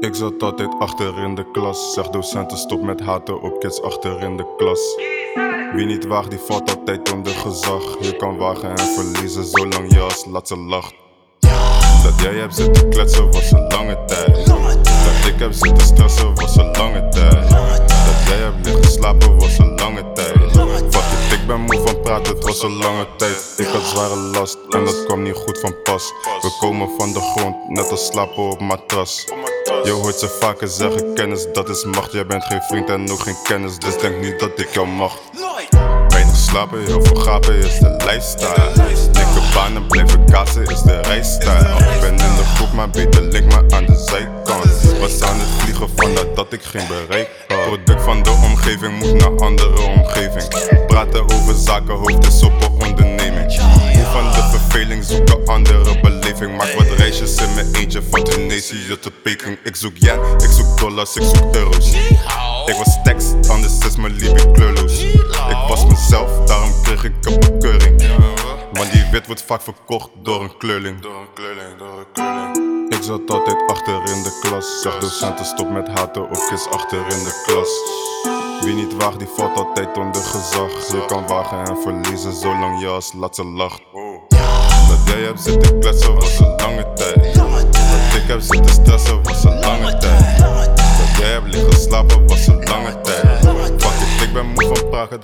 Ik zat altijd achter in de klas. Zeg docenten stop met haten op kids achter in de klas. Wie niet waagt die valt altijd onder gezag. Je kan wagen en verliezen zolang je als laatste lacht. Dat jij hebt zitten kletsen was een lange tijd. Dat ik heb zitten stressen was een lange tijd. Dat jij hebt liggen slapen was een lange tijd. Fuck it, ik ben moe van praten, het was een lange tijd. Ik had zware last en dat kwam niet goed van pas. We komen van de grond, net als slapen op matras. Je hoort ze vaker zeggen, kennis dat is macht. Jij bent geen vriend en ook geen kennis, dus denk niet dat ik jou mag. Weinig slapen, heel veel gapen is de lifestyle. Dikke banen blijven kassen is de rijstijl. Ik ben in de groep, maar beter link me aan de zijkant. Was aan het vliegen van dat ik geen bereik had. Product van de omgeving moet naar andere omgeving. Praten over zaken, hoofd is op een onderneming. Moe van de verveling, zoek een andere beleving. Maak wat reisjes in mijn eentje van Tunesië tot Peking. Ik zoek yen, ik zoek dollars, ik zoek euro's. Ik was tekst, anders is mijn liefde kleurloos. Ik was mezelf, daarom kreeg ik een bekeuring. Want die wit wordt vaak verkocht door een kleurling. Ik zat altijd achter in de klas. Zeg docenten stop met haten op kids achter in de klas. Wie niet waagt die valt altijd onder gezag. Je kan wagen en verliezen zolang je als laatste lacht. Dat jij hebt zitten kletsen was een lange tijd. Dat ik heb zitten stressen was een lange tijd. Dat jij hebt liggen slapen was een lange tijd. Fuck it, ik ben moe van praten.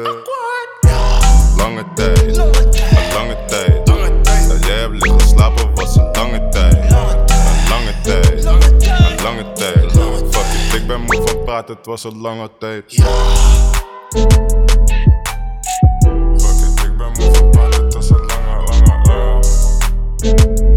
Lange tijd, een lange tijd. Dat jij hebt liggen slapen was een lange tijd. Een lange tijd, een lange tijd. Fuck it, ik ben moe van praten, het was een lange tijd. Fuck it, ik ben moe van praten, het was een lange.